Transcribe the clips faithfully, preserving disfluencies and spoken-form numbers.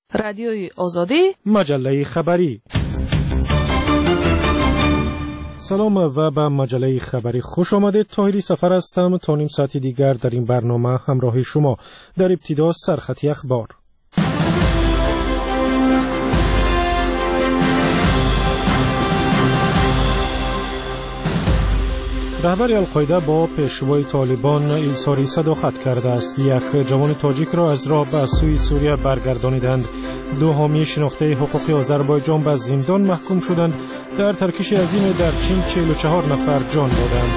رادیوی آزادی، مجله خبری. سلام و به مجله خبری خوش آمدید. طاهری سفر هستم. تا نیم ساعت دیگر در این برنامه همراه شما. در ابتدا سرخطی اخبار. رهبر القاعده با پیشوای طالبان ایثار صداقت کرده است. یک جوان تاجیک را از راه به سوی سوریه برگردانیدند. دو حامی شناخته حقوقی آذربایجان به زندان محکوم شدند. در ترکش عظیم در چین چهل و چهار نفر جان دادند.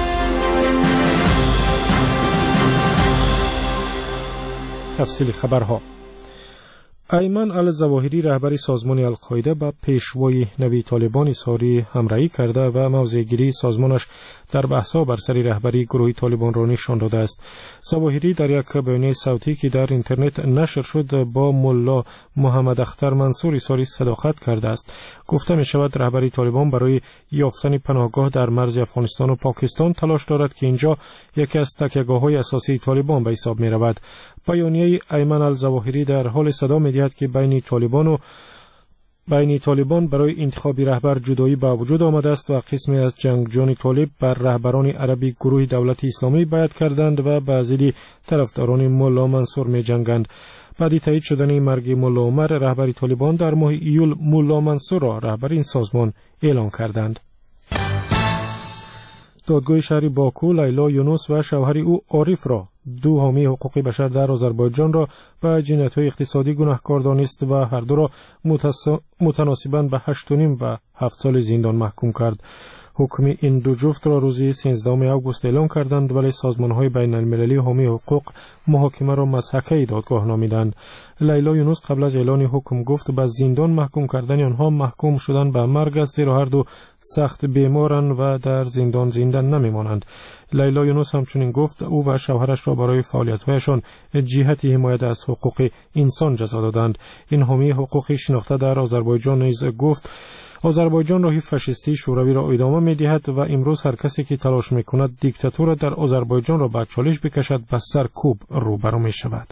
تفصیل خبرها. ایمن الظواهری رهبر سازمان القاعده به پیشوای نوی طالبان ایثار همراهی کرده و موضع‌گیری سازمانش در بحث‌ها بر سر رهبری گروه طالبان را نشان داده است. ظواهری در یک بیانیه صوتی که در اینترنت نشر شد با ملا محمد اختر منصور ایثار صداقت کرده است. گفته می شود رهبری طالبان برای یافتن پناهگاه در مرز افغانستان و پاکستان تلاش دارد که اینجا یکی از تکیه‌گاه‌های اساسی طالبان به حساب می رود. بیانیه ایمن الظواهری در حال صدا می دهد که بین طالبان و بین طالبان برای انتخاب رهبر جدایی به وجود آمده است و قسمی از جنگجویان طالب بر رهبران عربی گروه دولت اسلامی بیعت کردند و به ضد طرفداران ملا منصور می جنگند. بعد تایید شدن مرگ ملا عمر رهبر طالبان در ماه ایول ملا منصور را رهبر این سازمان اعلام کردند. دادگاه شهری باکو لیلا یونس و شوهر او عارف را، دو حامی حقوق بشر در آذربایجان را به جنایت‌های اقتصادی گناهکار دانست و هر دو را متناسباً به هشت و نیم و هفت سال زندان محکوم کرد. حکم این دو جفت را روز سیزدهم آگوست اعلام کردند، ولی سازمان‌های بین‌المللی حامی حقوق محاکمه را مضحکه دادگاه نامیدند. لیلا یونس قبل از اعلان حکم گفت به زندان محکوم کردن آنها محکوم شدن به مرگ است، زیرا هر دو سخت بیمارند و در زندان زنده نمی‌مانند. لیلا یونس همچنین گفت او و شوهرش را برای فعالیت‌هایشان جهت حمایت از حقوق انسان جزا دادند. این حامی حقوق شناخته در آذربایجان نیز گفت آذربایجان راه فاشیستی شوروی را ادامه می‌دهد و امروز هر کسی که تلاش می‌کند دیکتاتور در آذربایجان را به چالش بکشد به سرکوب روبرو می‌شود.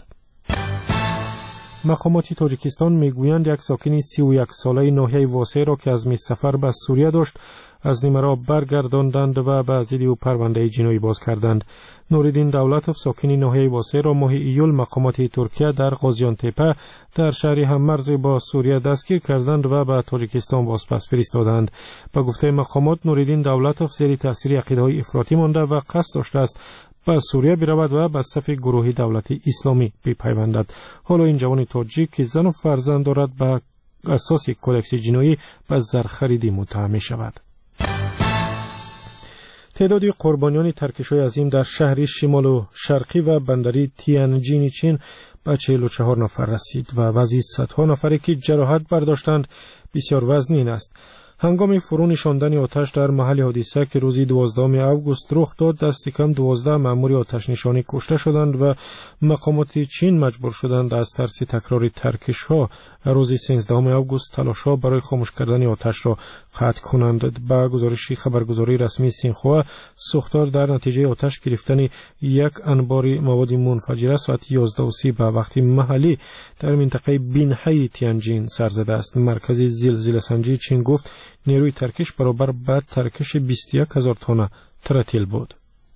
مقامات تاجیکستان میگویند یک ساکن سی و یک ساله ناحیه واسه را که از می سفر به سوریه داشت از نیمه را برگرداندند و به ضد او پرونده جنایی باز کردند. نوردین دولتوف ساکن ناحیه واسه را ماه ایول مقامات ترکیه در قاضیان تپه در شهر هممرز با سوریه دستگیر کردند و به تاجیکستان بازپس فرستادند. به گفته مقامات نوردین دولتوف زیر تاثیر عقیده‌های افراطی مانده و قصد داشته است به سوریه برود و به صف گروه دولت اسلامی بپیوندد. حالا این جوان تاجیک که زن و فرزند دارد به اساس کودکس جنایی به زرخریدی متهم می شود. تعداد قربانیان ترکش‌های عظیم در شهری شمال و شرقی و بندری تیانجین چین به چهل و چهار نفر رسید و وضع صدها نفری که جراحت برداشتند بسیار وزنین است. هنگام فرو نشاندن آتش در محل حادثه که روز دوازدهم آگوست رخ داد، دست کم دوازده مأمور آتش نشانی کشته شدند و مقامات چین مجبور شدند از ترس تکرار ترکش‌ها روز سیزدهم آگوست تلاش‌ها برای خاموش کردن آتش را قطع کنند. با گزارش خبرگزاری رسمی سینخوا، سوختار در نتیجه آتش گرفتن یک انبار مواد منفجره ساعت یازده و سی به وقت محلی در منطقه بینهای تیانجین سر زده است. مرکز زلزله سنجی چین گفت نیروی ترکش برابر به ترکش بیست و یک هزار تن ترتیل بود.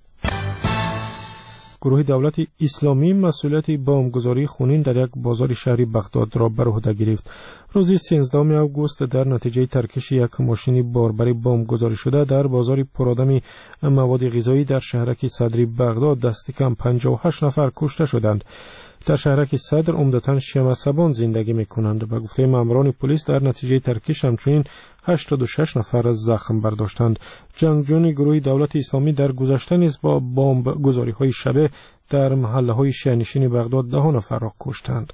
گروه دولت اسلامی مسئولیت بمبگذاری خونین در یک بازار شهری بغداد را بر عهده گرفت. روز سیزدهم آگوست در نتیجه ترکش یک ماشین باربر بمبگذاری شده در بازار پرآدم مواد غذایی در شهرک صدری بغداد دست کم پنجاه و هشت نفر کشته شدند. در شهرک صدر عمدتاً شیعه مذهبان زندگی می‌کنند. به گفته ماموران پلیس در نتیجه ترکش همچنین هشتاد و شش نفر از زخم برداشتند. جنگجویان گروه دولت اسلامی در گذشته نیز با بمبگذاری‌های شبه در محله‌های شیعه‌نشین بغداد ده نفر را کشتند.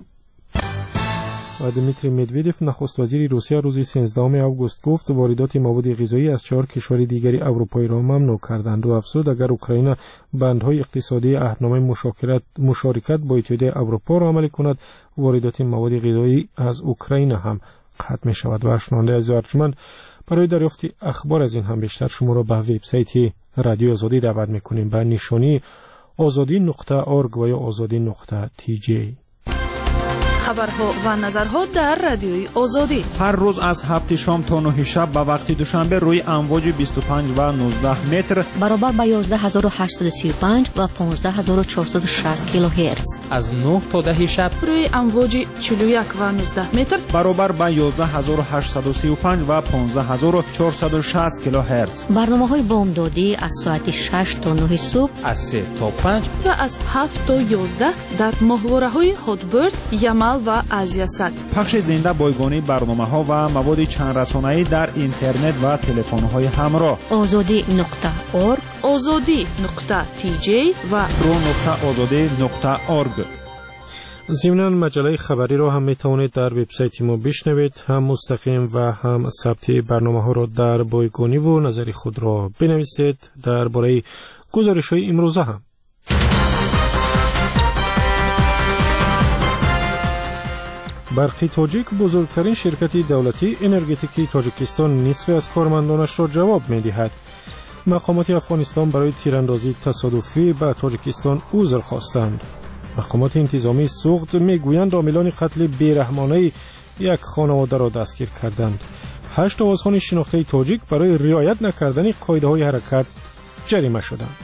و دمیتری مدودف نخست وزیر روسیه روز سیزدهم آگوست گفت واردات مواد غذایی از چهار کشور دیگری اروپایی را ممنوع کردند و افزود اگر اوکراین بندهای اقتصادی عهدنامه مشارکت مشارکت با اتحادیه اروپا را عملی کند، واردات مواد غذایی از اوکراین هم قطع می شود. و شنونده عزیز و ارجمند، برای دریافت اخبار از این هم بیشتر شما را به وبسایت رادیو آزادی دعوت می کنیم به نشانی آزادی نقطه اورگ و یا آزادی نقطه تی جی. خبرها و نظرها در رادیوی آزادی. هر روز از هفت شام تا نه شب به وقت دوشنبه روی امواج بیست و پنج و نوزده متر برابر با یازده هزار و هشتصد و سی و پنج و پانزده هزار و چهارصد و شصت کیلوهرتز. از نه تا ده شب روی امواج چهل و یک و نوزده متر برابر با یازده هزار و هشتصد و سی و پنج و پانزده هزار و چهارصد و شصت کیلوهرتز. برنامه‌های بامدادی از ساعت شش تا نه صبح، از سه تا پنج و از هفت تا یازده در ماهواره‌های هاتبرد، یمل و آزیاست. پخش زنده بایگانی برنامه‌ها و مواد چند رسانه‌ای در اینترنت و تلفن‌های همراه. آزادی نقطه اورگ، آزادی نقطه تی جی و رو نقطه آزادی نقطه اورگ. ضمناً مجله خبری را هم میتوانید در وبسایت ما بشنوید، هم مستقیم و هم ثبتی برنامه‌ها را در بایگانی و نظری خود را بنویسید. درباره گزارش‌های امروزه هم برقی تاجیک بزرگترین شرکت دولتی انرژتیکی تاجیکستان نصف از کارمندانش را جواب می‌دهد. مقامات افغانستان برای تیراندازی تصادفی به تاجیکستان عذر خواستند. مقامات انتظامی سوخت میگویند عاملان قتل بیرحمانه یک خانواده را دستگیر کردند. هشت آوازخوان شناخته تاجیک برای رعایت نکردن قاعده‌های حرکت جریمه شدند.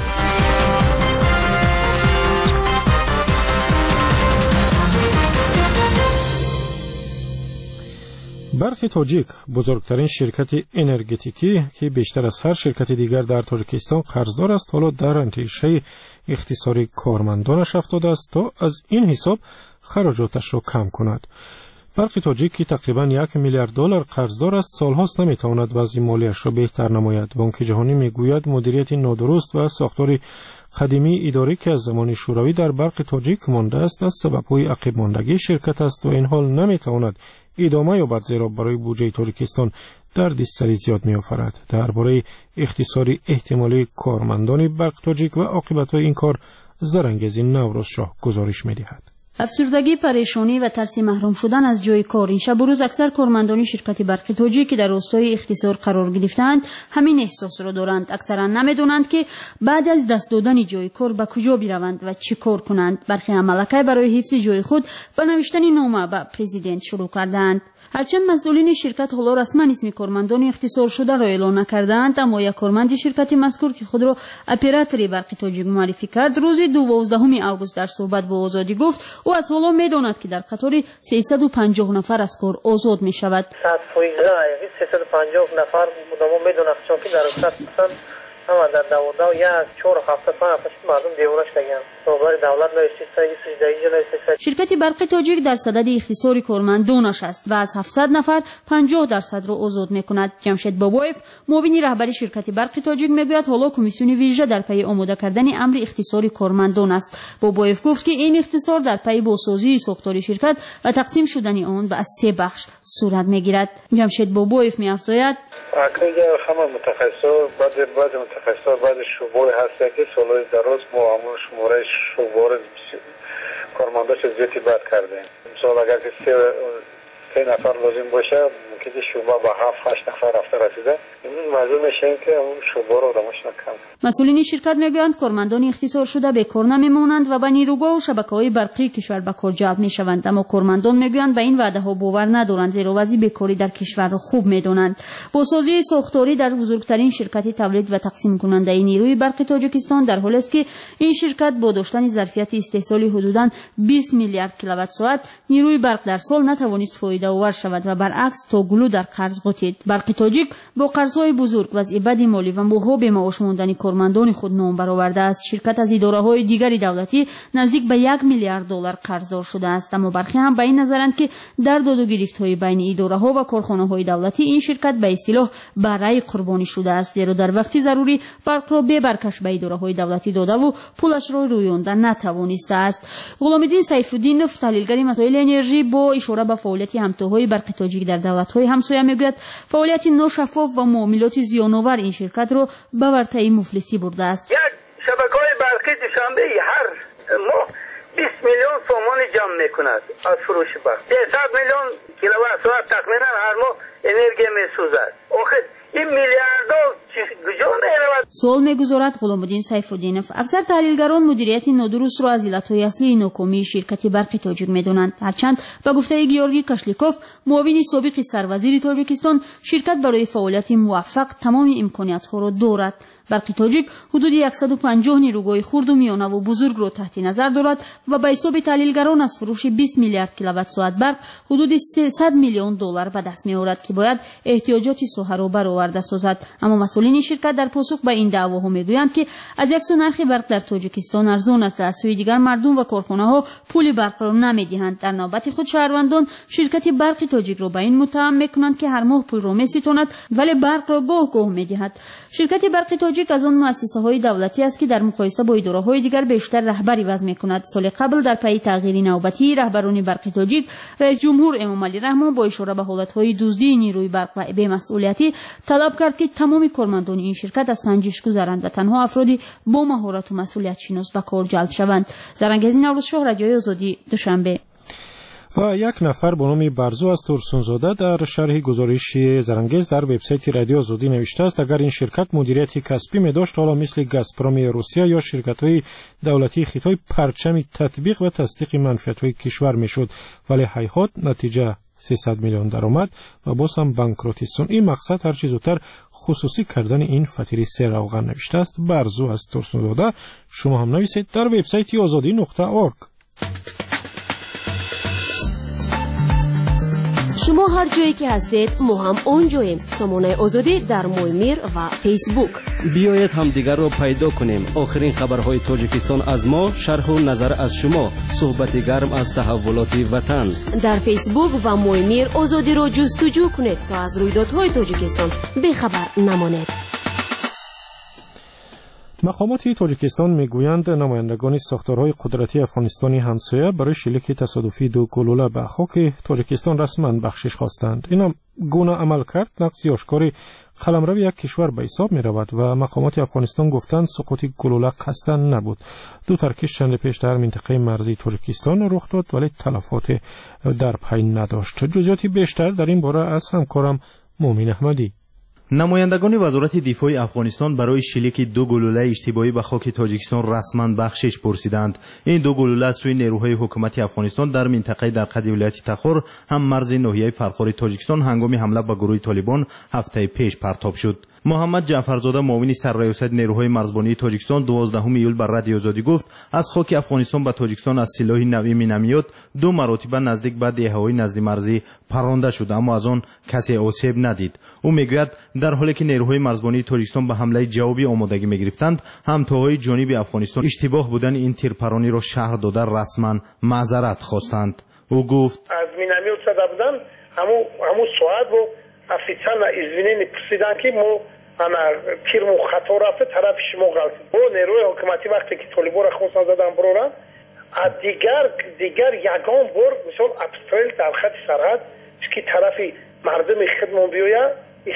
برق تاجیک بزرگترین شرکت انرژتیکی که بیشتر از هر شرکت دیگر در تاجیکستان قرضدار است، حالا در اندیشه اختصاری کارمندانش افتاده است تا از این حساب خراجاتش را کم کند. برق تاجیک که تقریبا یک میلیارد دلار قرضدار است، سالهاست نمیتواند وضع مالیش را بهتر نماید. بانک جهانی میگوید مدیریت نادرست و ساختار قدیمی اداری که از زمان شوروی در برق تاجیک مانده است از سبب‌های عقب ماندگی شرکت است و این حال نمیتواند ادامه یابد، زیرا برای بودجه تاجیکستان دردسری زیاد می‌آورد. درباره اختصار احتمالی کارمندان برق تاجیک و عاقبت‌های این کار زرانگیزی نوروز شاه گزارش می‌دهد. افسردگی، پریشانی و ترس محروم شدن از جای کار این شب و روز اکثر کارمندان شرکت برق تاجیک که در راستای اختصار قرار گرفتند همین احساس را دارند. اکثرا نمیدونند که بعد از دست دادن جای کار به کجا بروند و چی کار کنند. برخی عملکای برای حفظ جای خود به نوشتن نامه به پرزیدنت شروع کردند. هرچند مسئولین شرکت حالا رسما اسم کارمندان اختصار شده را اعلام نکردند، اما یک کارمند شرکت مذکور که خود را اپراتور برق تاجیک معرفی کرد روز دوازدهم آگوست در صحبت با آزادی گفت او از حالا میداند که در قطار سیصد و پنجاه نفر از کار آزاد می شود. سیصد و پنجاه نفر مدام میدونند چون که در اصل اما در دوازده و یک چهار هفته پنج هفته مردم دیوانش کردن. صحبت دولت نوشته شرکت برق تاجیک در صدد اختصار کارمندانش است و از هفتصد نفر پنجاه درصد را آزاد میکند. جمشید بابایف معاون رهبر شرکت برق تاجیک میگوید حالا کمیسیون ویژه در پی آماده کردن امر اختصار کارمندان است. بابایف گفت که این اختصار در پی بازسازی ساختار شرکت و تقسیم شدن آن به سه بخش صورت میگیرد. جمشید بابایف میافزاید اگه همه متخصصا بعد بعد متخصصا بعد شعبه هست که سالهای دراز ما همون شماره شعبه کارمنداش زیادی بد کردیم. مثلا اگر که سه سه نفر لازم باشه ممکنه شعبه با هفت هشت نفر رفته رسیده. امروز مجبور میشیم که اون شعبه رو آدماش نکن. مسئولین شرکت میگویند کارمندان اختصار شده به کار نمیمونند و به نیروگاه و شبکه‌های برقی کشور به کار جلب میشوند، اما کارمندان میگویند به این وعده ها باور ندارند، زیرا وضع بیکاری در کشور را خوب میدانند. بازسازی ساختاری در بزرگترین شرکت تولید و تقسیم کننده نیروی برق تاجیکستان در حالی است که این شرکت با داشتن ظرفیت استحصالی حدوداً بیست میلیارد کیلووات ساعت نیروی برق در سال نتوانست فایده آور شود و برعکس تا گلو در قرض غوطید. برق تاجیک با قرض‌های بزرگ وضع بد مالی و ماه‌ها به معاش ماندن کارمندان خود نام برآورده است. شرکت از اداره‌های دیگری دولتی نزدیک به یک میلیارد دلار قرضدار شده است، اما برخی هم به این نظرند که در داد و گریفت‌های بین اداره‌ها و کارخانه‌های دولتی این شرکت به اصطلاح برای قربانی شده است، زیرا در وقتی ضروری برق را به برکش به اداره‌های دولتی داده و پولش را رویاندن نتوانسته است. غلام‌الدین سیف‌الدینوف تحلیلگر مسائل انرژی با اشاره به فعالیت همتاهای برق تاجیک در دولت‌های همسایه میگوید فعالیت ناشفاف و معاملات زیان‌آور این شرکت را به ورطه مفلسی برده است. یک شبکه‌های برقی دوشنبه هر ماه بیست میلیون تومان جمع میکند از فروش برق. سیصد میلیون کیلووات ساعت تقریبا هر ماه انرژی میسوزد. آخه این میلیاردها کجا میرود؟ سوال میگذارد غلامالدین سیف‌الدینов. اکثر تحلیلگران مدیریت نادرست را از علتهای اصلی ناکامی شرکت برق تاجیک میدانند. هرچند به گفته گیورگی کاشلیکوف، معاون سابق سروزیر تاجیکستان، شرکت برای فعالیت موفق تمام امکانیت‌ها را دارد. برق تاجیک حدود صد و پنجاه نیروگاه خرد و میانه و بزرگ را تحت نظر دارد و به حساب تحلیلگران از فروش بیست میلیارد کیلووات ساعت برق حدود سیصد میلیون دلار به دست می‌آورد که باید احتیاجات ساحه را برآورده سازد. اما مسئولین شرکت در پاسخ به این دعواها میگویند که از یک سو نرخ برق در تاجیکستان ارزان است، از سوی دیگر مردم و کارخانه‌ها پول برق را نمی‌دهند. در نوبت خود شهروندان شرکت برق تاجیک را به این متهم می‌کنند که هر ماه پول را می‌ستاند ولی برق را گاه گاه می‌دهد. شرکت برق تاجیک از آن مؤسسه‌های دولتی است که در مقایسه با اداره‌های دیگر بیشتر رهبری وضع می‌کند. سال قبل در پی تغییر نوبتی رهبران برق تاجیک، رئیس جمهور امامعلی رحمان با اشاره به حالت‌های دزدی نیروی برق و بی‌مسئولیتی طلب کرد که تمام کارمندان این شرکت از سنجش گذرند و تنها افرادی با مهارت و مسئولیت شناس به کار جلب شوند. زرنگزی نوروزشاه، رادیوی آزادی، دوشنبه. و یک نفر به نام برزو از ترسونزاده در شرح گزارش زرنگز در وبسایت رادیو آزادی نوشته است اگر این شرکت مدیریت کسبی می داشت حالا مثل گازپروم روسیه یا شرکت‌های دولتی خیتای پرچم تطبیق و تصدیق منفعت‌های کشور میشد، ولی هیهات نتیجه سیصد میلیون درآمد و باز هم بانکروتیستون. این مقصد هر چه زودتر خصوصی کردن این فطیری سه روغن نوشته است برزو از ترسونزاده. شما هم نویسید در وبسایت آزادی نقطه اورگ. شما هر جایی که هستید ما هم اونجاییم. سامانه آزادی در مویمیر و فیسبوک. بیایید هم دیگر را پیدا کنیم. آخرین خبرهای تاجیکستان از ما، شرح و نظر از شما، صحبت گرم از تحولات وطن. در فیسبوک و مویمیر آزادی را جستجو کنید تا از رویدادهای تاجیکستان بخبر نمانید. مقامات تاجیکستان میگویند نمایندگان ساختارهای قدرتی افغانستانی همسایه برای شلیک تصادفی دو گلوله به خاک تاجیکستان رسما بخشش خواستند. این گونه عمل کرد نقضی آشکار قلمرو یک کشور به حساب می رود و مقامات افغانستان گفتند سقوط گلوله قصدا نبود. دو ترکش چند پیش در منطقه مرزی تاجیکستان رخ داد ولی تلفات در پی نداشت. جزئیات بیشتر در این باره از همکارم مومن احمدی. نمایندگان وزارت دفاع افغانستان برای شلیک دو گلوله اشتباهی به خاک تاجیکستان رسما بخشش پرسیدند. این دو گلوله از سوی نیروهای حکومت افغانستان در منطقه در قد ولایت تخار هم مرز ناحیه فرخار تاجیکستان هنگام حمله به گروه طالبان هفته پیش پرتاب شد. محمد جعفرزاده معاون سرریاست نیروهای مرزبانی تاجیکستان دوازدهم ایول بر رادیو آزادی گفت از خاک افغانستان به تاجیکستان از سلاح نوعی مینامیات دو مرتبه نزدیک به دهه‌های نزد مرزی پرانده شد اما از آن کسی آسیب ندید. او میگوید در حالی که نیروهای مرزبانی تاجیکستان به حمله جوابی آمادگی میگرفتند همتاهای جانب افغانستان اشتباه بودن این تیرپرانی را شهر داده رسما معذرت خواستند. او گفت از مینامیات زده بودن همو همو ساعت و официально извинение просидан ки мо ана тирму хато рафта тарафи шумо ғалат бо нерӯи ҳукуматӣ вақте ки толибонро хостан задан буроранд а дигар дигар ягон бор мисол обстрел дар хати сарҳад ки тарафи мардуми хидмон биёяд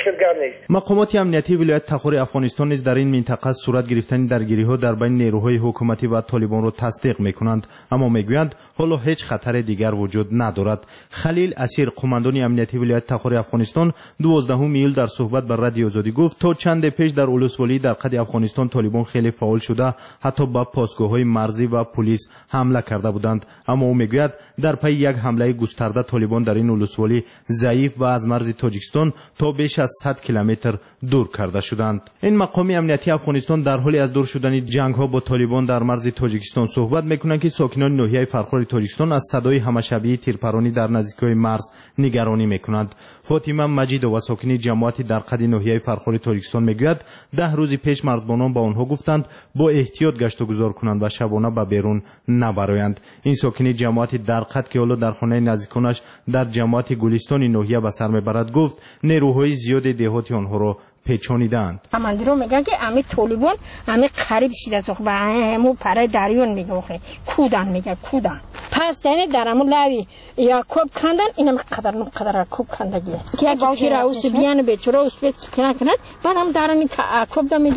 مقامات امنیتی ولایت تخار افغانستان نیز در این منطقه صورت گرفتن درگیری‌ها در بین نیروهای حکومتی و طالبان را تصدیق می‌کنند اما می‌گویند حالا هیچ خطر دیگر وجود ندارد. خلیل اسیر قماندان امنیتی ولایت تخار افغانستان دوازدهم ایول در صحبت با رادیو آزادی گفت تا چند پیش در اولوسوالی در قد افغانستان طالبان خیلی فعال شده حتی با پاسگاه‌های مرزی و پلیس حمله کرده بودند اما او می‌گوید در پی یک حمله گسترده طالبان در این اولوسوالی ضعیف و از مرز تاجیکستان تا بیش از صد کیلومتر دور کرده شدند. این مقام امنیتی افغانستان در حال از دور شدن جنگ ها با طالبان در مرز تاجیکستان صحبت میکنند که ساکنان ناحیه فرخار تاجیکستان از صدای همشبیه تیرپرانی در نزدیکی مرز نگرانی میکنند. فاطمه مجید و ساکنی جماعت در قد ناحیه فرخار تاجیکستان میگوید ده روز پیش مرزبانان با آنها گفتند با احتیاط گشت و گذار کنند و شبانه به بیرون نبرایند. این ساکنی جماعت در قد که حالا در خانه نزدیکانش در جماعت گلستان ناحیه به سر میبرد گفت نیروهای زیاد دهاتی آنها را پیچانیدند. اماندرو میگن که امی طالبان امی قریب شده از و همو پره دریون میگه کودن میگه کودن پس یعنی در همو لاوی یا کوب کندن اینم قدر نو قدر کوب کندگی که اگه کی راوس بیان به چرا اوس بیت کنه کنه بعد هم درن کوب دم میدره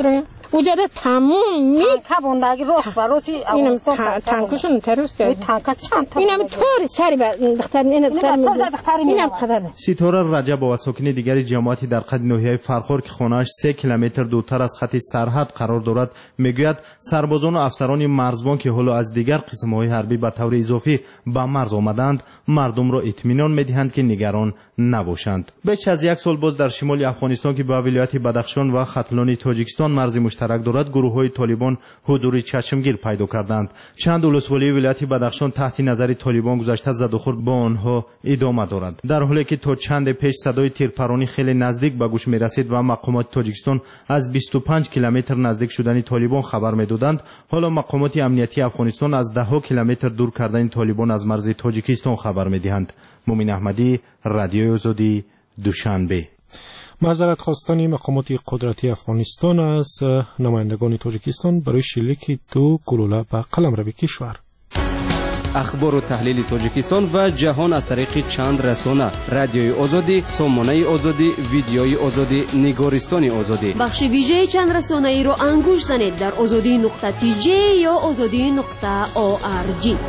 وجود تمام می کبوندگی روز بروسی اینم تانکشون تروست تانک چند اینم طور سری بختر اینم اینم قدر ستاره رجب و ساکن دیگر جماعتی در خط ناحیه فرخور که خانه‌اش سه کیلومتر دورتر از خط سرحد قرار دارد میگوید سربازان و افسران مرزبان که حالا از دیگر قسم‌های حربی به طور اضافی به مرز آمدند مردم را اطمینان می‌دهند که نگران نباشند. بیش از یک سال باز در شمال افغانستان که با ولایت بدخشان و ختلان تاجیکستان مرز مشترک دارد گروه‌های طالبان حضور چشمگیر پیدا کردند. چند ولسوالی ولایت بدخشان تحت نظر طالبان گذاشته زد و خورد با آنها ادامه دارد، در حالی که تا چند پیش صدای تیرپرانی خیلی نزدیک به گوش می‌رسید و مقامات تاجیکستان از بیست و پنج کیلومتر نزدیک شدن طالبان خبر می‌دادند. حالا مقامات امنیتی افغانستان از ده ها کیلومتر دور کردن طالبان از مرز تاجیکستان خبر می‌دهند. مومن احمدی، رادیوی آزادی، دوشنبه. معذرت خواستن مقامات قدرتی افغانستان از نمایندگان تاجیکستان برای شلیک دو گلوله به قلمرو کشور. اخبار و تحلیل تاجیکستان و جهان از طریق چند رسانه: رادیوی آزادی، سامانه آزادی، ویدیوی آزادی، نگارستان آزادی. بخش ویژه چند رسانه ای رو انگوش زنید در آزادی نقطه تی جی یا آزادی نقطه او آر جی.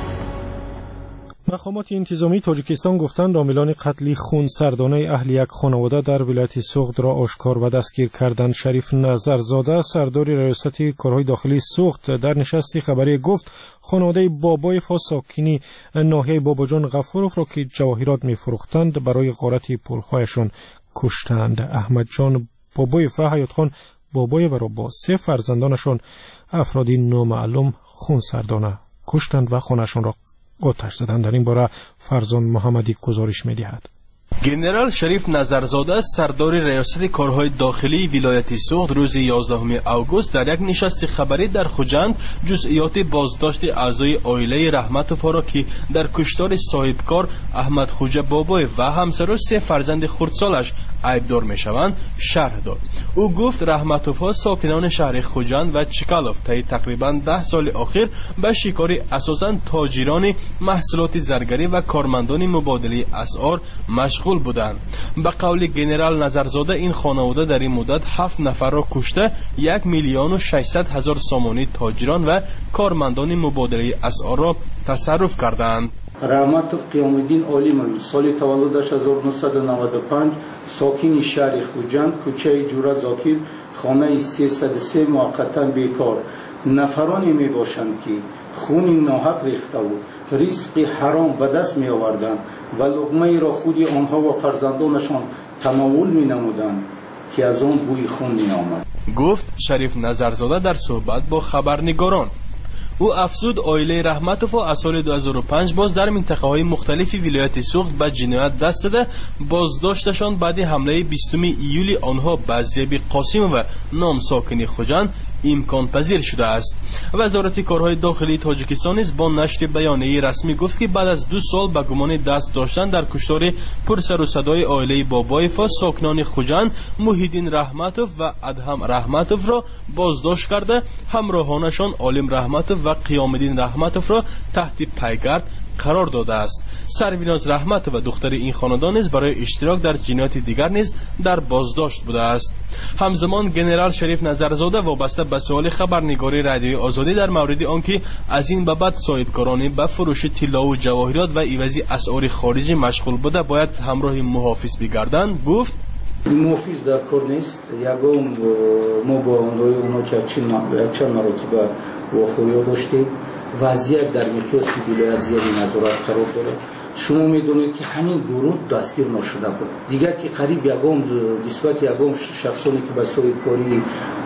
مقامات انتظامی تاجیکستان گفتند عاملان قتل خونسردانه اهل یک خانواده در ولایت سوخت را آشکار و دستگیر کردند. شریف نظرزاده سردار ریاست کارهای داخلی سوخت در نشست خبری گفت خانواده بابایف ساکنی ناحیه باباجان غفاروف را که جواهرات می‌فروختند برای غارت پول‌هایشان کشتند. احمد جان بابایف و حیات خان بابایف را با سه فرزندانشان افرادی نامعلوم خونسردانه کشتند و خانه‌شان را آتش زدند. در این باره فرزان محمدی گزارش می‌دهد. گنرال شریف نظرزاده سردار ریاست کارهای داخلی ولایت سوخت روز یازدهم آگوست در یک نشست خبری در خوجند جزئیات بازداشت اعضای عائله رحمتوف را که در کشتار صاحبکار احمد خوجه بابای و همسر و سه فرزند خردسالش عیبدار میشوند شرح داد. او گفت رحمتوف ساکنان شهر خوجند و چکالوف طی تقریبا ده سال اخیر به شکار اساساً تاجران محصولات زرگری و کارمندان مبادله اسعار مشغول بودند. به قول گنرال نظرزاده این خانواده در این مدت هفت نفر را کشته یک میلیون و ششصد هزار سامانی تاجران و کارمندان مبادله اسعار را تصرف کردند. رحمتوف قیام‌الدین عالیموی سال تولدش هزار و نهصد و نود و پنج ساکن شهر خوجند کوچه جوره زاکر خانه سیصد و سه موقتا بیکار نفرانی می باشند که خون ناحق ریخته و رزق حرام به دست می آوردند و لقمه را خود آنها و فرزندانشان تناول می نمودند که از آن بوی خون می آمد. گفت شریف نظرزاده در صحبت با خبرنگاران. او افزود عائله رحمتوف از سال دو هزار و پنج باز در منطقه های مختلفی ولایت سوخت به جنایت دست زده. بازداشتشان بعد حمله بیستم ایولی آنها به زیب قاسم و نام ساکنی خوجند امکان پذیر شده است. وزارت کارهای داخلی تاجیکستان نیز با نشر بیانیه رسمی گفت که بعد از دو سال به گمان دست داشتن در کشتار پرسر و صدای عائله بابایف ساکنان خوجند محیدین رحمتوف و ادهم رحمتوف را بازداشت کرده همراهانشان عالم رحمتوف و قیام‌الدین رحمتوف را تحت پیگرد قرار داده است. سربیناز رحمت و دختر این خاندان نیز برای اشتراک در جنایات دیگر نیز در بازداشت بوده است. همزمان گنرال شریف نظرزاده وابسته به سوال خبرنگاری رادیوی آزادی در مورد آنکه از این به بعد صاحبکاران به فروش طلا و جواهرات و عوضی اسعار خارجی مشغول بوده باید همراه محافظ بگردند گفت محافظ در کار نیست. یگام ما با اونهای اونا که چند مراتب واخوری داشتیم وضعیت در مقیاس ولایت زیر نظارت قرار داره. شما میدونید که همین گروه دستگیر نشده بود دیگر که قریب یگام نسبت یگام شخصانی که به صاحبکاری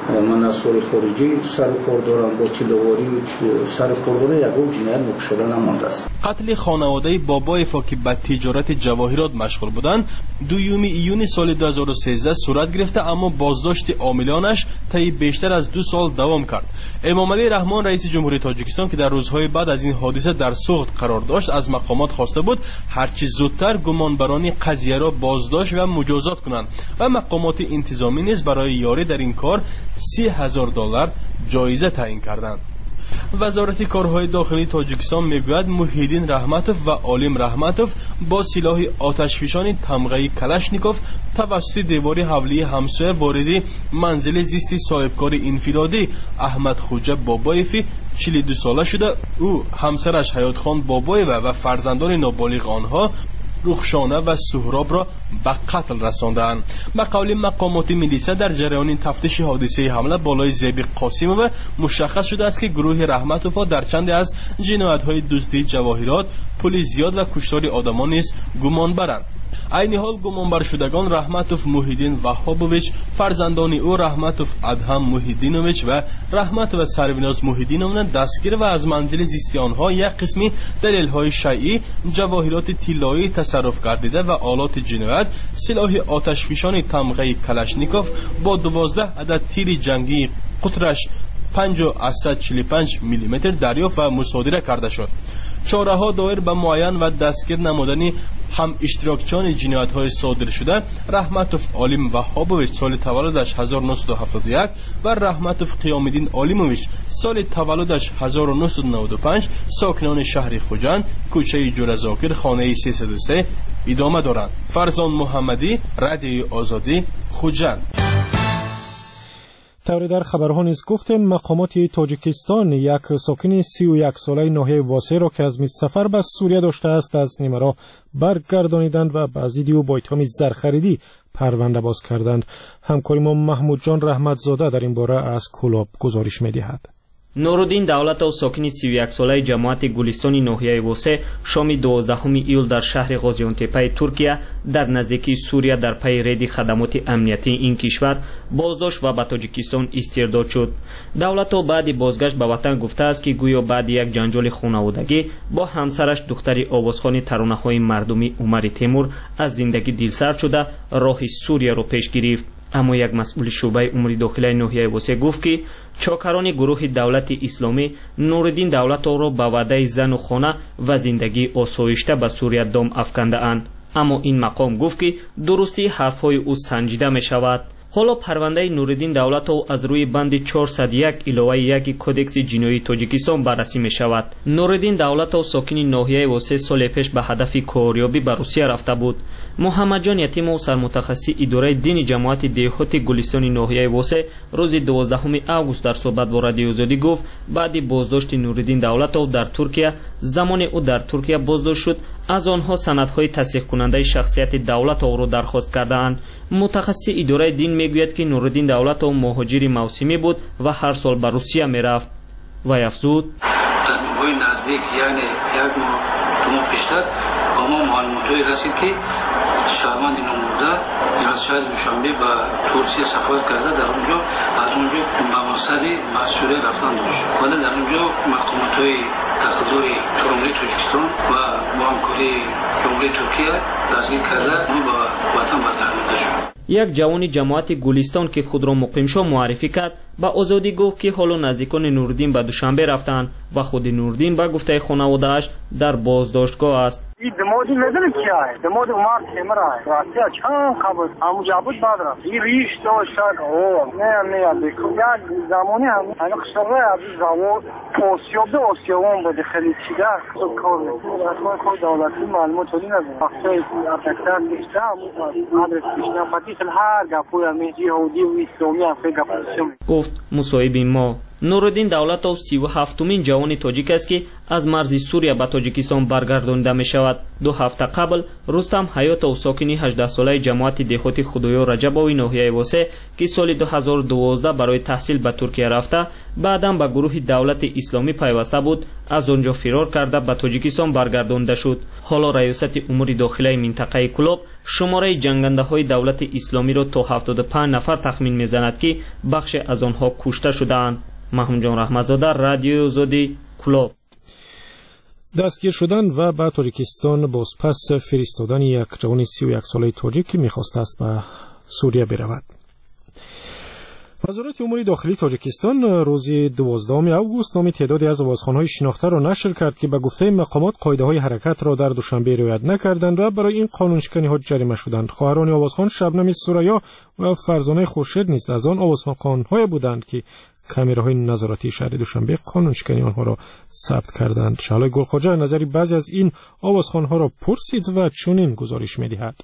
مناسب خارجی سر کار دارن با تلاواری سر کار داره یگام جنایت نشده نمانده است. قتل خانواده بابایف که به تجارت جواهرات مشغول بودند دوم ایون سال دو هزار و سیزده صورت گرفته اما بازداشت عاملانش طی بیشتر از دو سال دوام کرد. امامعلی رحمان رئیس جمهوری تاجیکستان که در روزهای بعد از این حادثه در سوخت قرار داشت از مقامات خواسته بود هرچی زودتر گمانبران قضیه را بازداشت و مجازات کنند و مقامات انتظامی نیز برای یاری در این کار سی هزار دلار جایزه تعیین کردند. وزارت کارهای داخلی تاجیکستان میگوید محیدین رحمتوف و عالم رحمتوف با سلاح آتشفشانی تمغه کلاشنیکوف توسط دیوار حولی همسایه وارد منزل زیستی صاحبکار انفرادی احمد خوجه بابایفی چهل و دو ساله شده. او همسرش حیات خان بابایف و فرزندان نابالغ آنها رخشانه و سهراب را به قتل رساندند. به قول مقامات ملیسا در جریان تفتیش حادثه حمله بالای زیب قاسموف مشخص شده است که گروه رحمتوف در چند از جنایت‌های دزدی جواهرات، پول زیاد و کشتار آدمان نیز گمان برند. عین حال گمانبر شدگان رحمتوف محیدین وهابویچ، فرزندان او رحمتوف ادهم محیدینویچ و رحمتوف سرویناز محیدینوون دستگیر و از منزل زیستی آنها یک قسمی دلیل‌های شیعی، جواهرات طلایی تصرف گردیده و آلات جنایت، سلاح آتشفشان تمغه کلاشنیکوف با دوازده عدد تیر جنگی قطرش پنج از صد و چهل و پنج میلیمتر دریافت و مصادره کرده شد. چاره‌ها دایر به معین و دستگیر نمودن هم اشتراکچیان جنایت‌های صادر شده رحمتوف عالم وهابویچ سال تولدش هزار و نهصد و هفتاد و یک و رحمتوف قیام‌الدین عالمویچ سال تولدش هزار و نهصد و نود و پنج ساکنان شهر خوجند، کوچه جورزاکر، خانه سیصد و سه ادامه دارند. فرزان محمدی، رادیوی آزادی، خوجند. طوری در خبرها نیز گفته مقامات تاجیکستان یک ساکن سی و یک ساله ناحیه واسه را که از سفر به سوریه داشته است از نیمه راه برگردانیدند و به ضد او با اتهام زرخریدی پرونده باز کردند. همکار ما محمود جان رحمتزاده در این باره از کلاب گزارش می‌دهد. نورالدین دولتов ساکنی سی و یک ساله جماعت گلستانی ناحیه واسه شام دوازدهم ایول در شهر غازیانتپه ترکیه در نزدیکی سوریه در پی رید خدمات امنیتی این کشور بازداشت و به تاجیکستان استرداد شد. دولتov بعد بازگشت به وطن گفته است که گویا بعد یک جنجال خانوادگی با همسرش دختر آوازخوان ترانه‌های مردمی عمر تیمور از زندگی دلسرد شده راه سوریه را پیش گرفت. اما یک مسئول شعبه امور داخلی ناحیه واسه گفت که چاکران گروه دولت اسلامی نورالدین دولتov را به وعده زن و خانه و زندگی آسایشته به سوریه دام افکنده اند. اما این مقام گفت که درستی حرفهای او سنجیده می شود. حالا پرونده نورالدین دولتov از روی بند چهارصد و یک علاوه یک کدکس جنایی تاجیکستان بررسی می شود. نورالدین دولتov ساکنی ناحیه واسه سال پیش به هدف کاریابی به روسیه رفته بود. محمد جان یتیمov سرمتخصص اداره دین جماعت دهاتی گلستانی ناحیه واسه روز دوازدهم آگوست در صحبت با رادیو آزادی گفت بعد بازداشت نورالدین دولتov در ترکیه زمان او در ترکیه بازداشت شد از آنها سندهای تصدیق کننده شخصیت دولتov را درخواست کردند. متخصص اداره دین میگوید که نورالدین دولتov مهاجر موسمی بود و هر سال به روسیه میرفت. و افزود در نزدیک یعنی یک ماه دو ماه پیشتر با ما معلوماتی رسید که شهروند نموده از شهر دوشنبه به ترکیه سفر کرده در اونجا از اونجا به مقصد مسئولیت رفتن داشت ولی در اونجا مقامات های تقاضای جمهوری تاجیکستان و با همکاری جمهوری ترکیه دستگیر کرده اون به وطن برگردانده شد. یک جوان جماعت گلستان که خود را مقیم شو معرفی کرد با آزادی گفت که حالا نزدیکان نورالدین به دوشنبه رفتند و خود نورالدین به گفته خانواده‌اش در بازداشتگاه است. این دمادی میدونه چی است؟ دماد عمر تیمور است. راستی چند خبر همو جابود بادر. این ریش داشت او نه نه دیگه یک زمانی هم اگه خساره از زمان پوسیوب اوسیوم بود خیلی چیزا تو کار میکنه. اصلا کار دولتی معلومات ولی نداره. وقتی اتکتر نیست هم آدرس پیشنهادی هر گپوی میجی هودی و اسلامی هم فکر کنم. گفت مصاحب ما نورالدین دولتov سی و هفتمین جوان تاجیک است که از مرز سوریه به تاجیکستان برگردانده می شود. دو هفته قبل رستم حیاتov ساکنی هجده ساله جماعت دهاتی خدایا رجبوی ناحیه واسه که سال دو هزار و دوازده برای تحصیل به ترکیه رفته بعداً به گروه دولت اسلامی پیوسته بود از آنجا فرار کرده به تاجیکستان برگردانده شد. حالا ریاست امور داخلی منطقه کلاب شماره جنگنده های دولت اسلامی را تا هفتاد و پنج نفر تخمین میزند که بخش از آنها کشته شدند. محمود جان رحمتزاده، رادیو آزادی، کلاب. دستگیر شدن و به تاجیکستان بازپس فرستادن یک جوان سی و یک ساله تاجیک که میخواست است به سوریه برود. وزارت امور داخلی تاجیکستان روز دوازدهم آگوست نام تعدادی از آوازخوان‌های شناخته را نشر کرد که به گفته مقامات قاعده‌های حرکت را در دوشنبه رعایت نکردند و برای این قانونشکنی‌ها جریمه شدند. خواهران آوازخوان شبنم سوریا و فرزانه خورشید نیز از آن آوازخوان‌های بودند که کامراهای نظارتی شهر دوشنبه قانونشکنی آنها را ثبت کردند. شهلا گلخواجه نظری بعضی از این آوازخوانها را پرسید و چنین گزارش می‌دهد.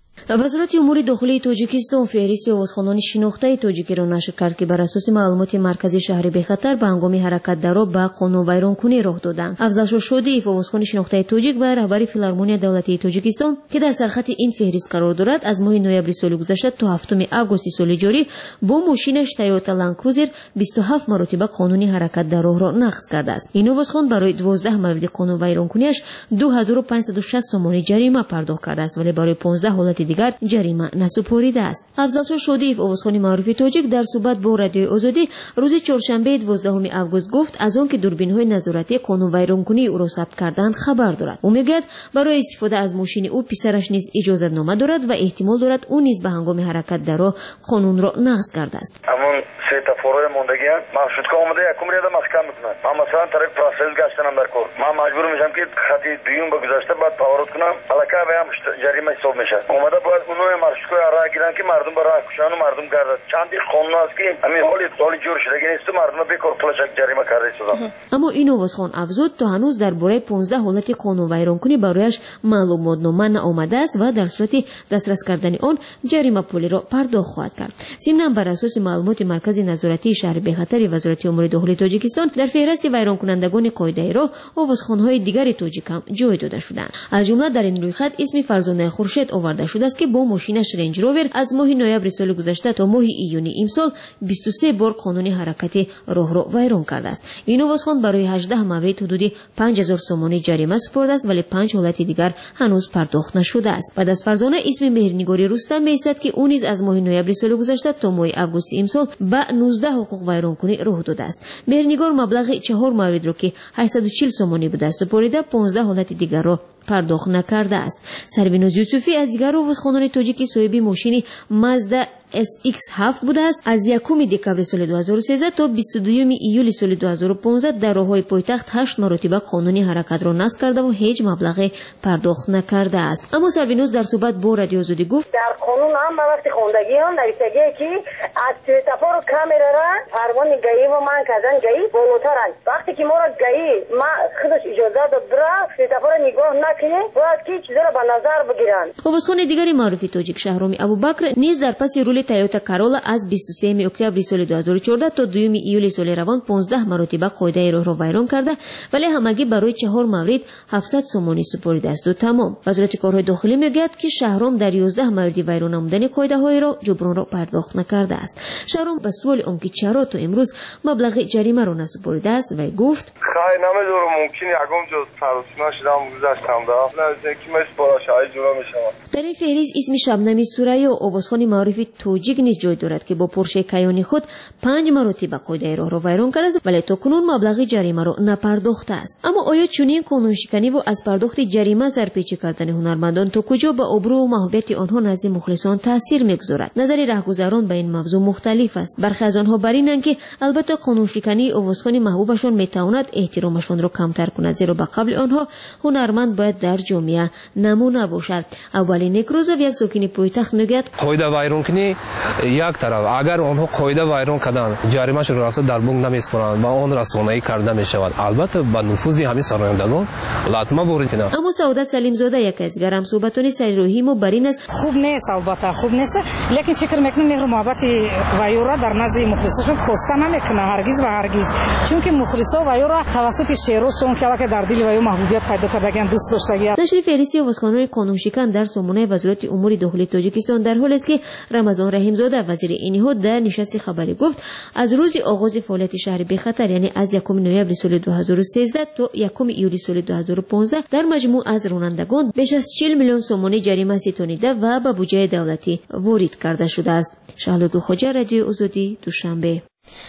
وزارت امور داخلی تاجیکستان فهرست آوازخوانان شناخته تاجیکی را نشر کرد که بر اساس معلومات مرکزی شهر بخطر به هنگام حرکت در آب به قانون ویرانکنی راه دادند. افضل شادیف آوازخوان شناخته تاجیک و رهبر فیلارمونی دولتی تاجیکستان که در سرخط این فهرست قرار دارد از ماه نوامبر سال گذشته تا هفتم آگوست سال جاری با ماشینش تویوتا لند کروزر بیست و هفت مرتبه قانونی حرکت در راه را نقض کرده است. این آوازخوان برای دوازده مورد قانون ویرانکنیش دو هزار و پانصد و شصت سوم جریمه پرداخت کرده است ولی برای پانزده حالت دیگر جریمه نسپریده است. افضل شادیف آوازخوان معروف تاجیک در صحبت با رادیوی آزادی روز چهارشنبه دوازدهم آگوست گفت از آن که دوربین‌های نظارتی قانون ویرانکنی او را ثبت کردند خبر دارد. او میگوید برای استفاده از ماشین او پسرش نیز اجازه نامه دارد و احتمال دارد او نیز به هنگام حرکت در راه قانون را نقض کرده است. سیتافورای موندگی مخشودکا اومده یکم ریاده محکم میکنن. من مثلا طریق پروسس گشتنم در کار. من مجبور میشم که خطی دویم بگذاشته بعد پاورود کنم. الکه به هم جریمه حساب میشه. اومده باید اونو مخشودکا راه گیرن که مردم برای راه کشان و مردم کرده. چندی قانون است که همین حالی حالی جور شده نیست مردم بیکار پولش جریمه کرده شده. اما این آوازخوان افزود تا هنوز درباره پانزده حالت قانون ویرانکنی برایش معلومات نامه آمده است و در صورت دسترس کردن آن جریمه پولی را پرداخت خواهد کرد. ضمن بر اساس معلومات مرکزی نظارتی شهر بخطر وزارت امور داخلی تاجیکستان در فهرست ویران کنندگان قاعده راه آوازخوان‌های دیگر تاجیک هم جای داده شدند. از جمله در این رویخط اسم فرزانه خورشید آورده شده است که با ماشینش رنج روور از ماه نوامبر سال گذشته تا ماه ایون امسال بیست و سه بار قانونی حرکت راه را ویران کرده است. این آوازخوان برای هجده مورد حدود پنج هزار سوم جریمه سپرده است ولی پنج حالت دیگر هنوز پرداخت نشده است. بعد از فرزانه اسم مهرنگاری رستم می‌آید که او نیز از ماه نوامبر سال گذشته تا ماه آگوست امسال به نوزده حقوق ویرانکنی راه داده است. مهرنگار مبلغ چهار مورد را که هشتصد و چهل سومانی بوده است سپرده پانزده حالت دیگر را پرداخت نکرده است. سربیناز یوسفی از دیگر آوازخوانان تاجیکی صاحب ماشین مازدا اس ایکس هفت بوده است. از یکم دکامبر سال دو هزار و سیزده تا بیست و دوم ایول سال دو هزار و پانزده در راههای پایتخت هشت مرتبه قانونی حرکت را نقض کرده و هیچ مبلغ پرداخت نکرده است. اما سربیناز در صحبت با رادیو آزادی گفت در قانون هم به وقت خوندگی هم نوشته که از سویتافور کامera را فرمان گایی و من کردن گایی بالاترن. وقتی که ما را گایی ما خودش اجازه داد برا سویتافور نگاه نکنه باید که چیزا را به نظر بگیرن. آوازخوان دیگری معروف تاجیک شهرام ابوبکر نیز در پس رول تویوتا کارولا از بیست و سوم اکتبر سال دو هزار و چهارده تا دوم ایول سال روان پانزده مرتبه قاعده راه را ویران کرده ولی همگی برای چهار مورد هفتصد سومانی سپرده است و تمام. وزارت کارهای داخلی میگوید که شهرام در یازده مورد ویران نمودن قاعده های را جبران را پرداخت نکرده است. شهرام به سوال آنکه چرا تا امروز مبلغ جریمه را نسپرده است و گفت خیلی نمیدونم ممکن یکم جز فراسینا شدم گذاشتم دا نه که مش بالا شای جورا میشم. در این فهرست اسم شبنمی سوریا آوازخوان معروف تاجیک نیز جای دارد که با پورشه کیانی خود پنج مرتبه قاعده راه را ویران کرده است ولی تا کنون مبلغ جریمه را نپرداخته است. اما آیا چنین قانون شکنی و از پرداخت جریمه سرپیچی کردن هنرمندان تا کجا به آبرو و محبت آنها نزد مخلصان تاثیر میگذارد؟ نظر راهگذران به این موضوع مختلف است. برخی از آنها بر اینند که البته قانون شکنی آوازخوان محبوبشان میتواند احترامشان را کمتر کند زیرا به قبل آنها هنرمند باید در جامعه نمونه باشد. اولین نکروزوف یک ساکن پایتخت میگوید قاعده ویرانکنی یک طرف اگر آنها قاعده ویران کردن جریمه‌اش را رفته در بانک نمیسپارند و آن رسانه‌ای کرده میشود. البته با نفوذ همین سرایندگان لطمه وارد کنند. اما سعادت سلیم زاده یک از گرم صحبتان سریروحی مو بر این است خوب نیست البته خوب نیست لیکن فکر میکنم مهر محبت ویورا در نزد مخلصاشون کوسته نمیکنه هرگز و هرگز چون که مخلصا ویورا توسط شعرشون که در دل ویو محبوبیت پیدا کردگان دوست داشتگی. نشر فهرستی آوازخوانان قانون شکن در سامانه وزارت امور داخلی تاجیکستان در حالی است که رمضان رحیم زاده وزیر اینهود در نشست خبری گفت از روز آغاز فعالیت شهر بخطر یعنی از یکم نوامبر سال دو هزار و سیزده تا یکم ایول سال دو هزار و پانزده در مجموع از رانندگان بیش از چهل میلیون سومانی جریمه ستانیده و به بودجه دولتی وارد کرده شده است. شهلا گلخواجه رادیو آزادی دوشنبه.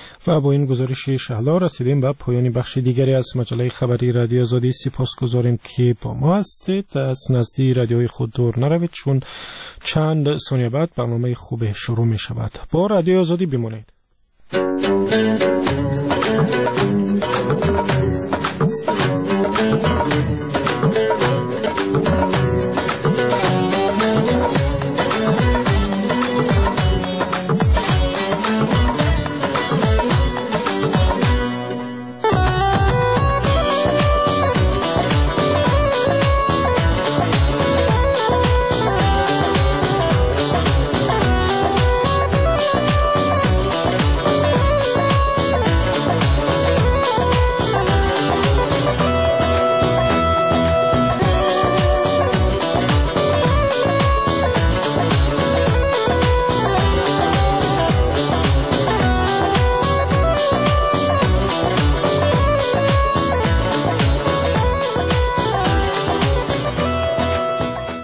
و با این گزارش شهلا رسیدیم به پایان بخش دیگری از مجله خبری رادیو آزادی. سپاسگزاریم که با ما هستید. از نزدیک رادیوی خود دور نروید چون چند ثانیه بعد برنامه خوب شروع می شود. با رادیو آزادی بمانید.